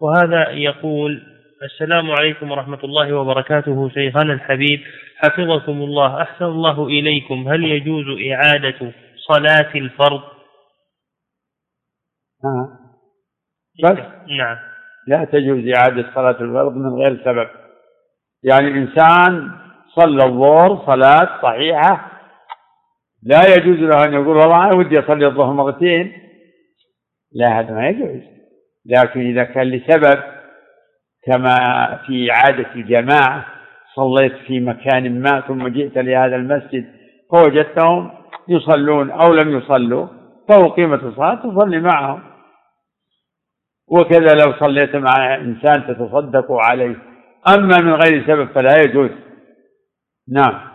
وهذا يقول: السلام عليكم ورحمة الله وبركاته شيخنا الحبيب، حفظكم الله، أحسن الله إليكم، هل يجوز إعادة صلاة الفرض؟ بس نعم. لا تجوز إعادة صلاة الفرض من غير سبب. يعني إنسان صلى الظهر صلاة صحيحة، لا يجوز له أن يقول والله أنا ودي أصلي الظهر مرتين، لا، هذا ما يجوز. لكن إذا كان لسبب، كما في إعادة الجماعة، صليت في مكان ما ثم جئت لهذا المسجد فوجدتهم يصلون أو لم يصلوا، فأقيمت الصلاة تصلي معهم. وكذا لو صليت مع إنسان تتصدق عليه. أما من غير سبب فلا يجوز. نعم.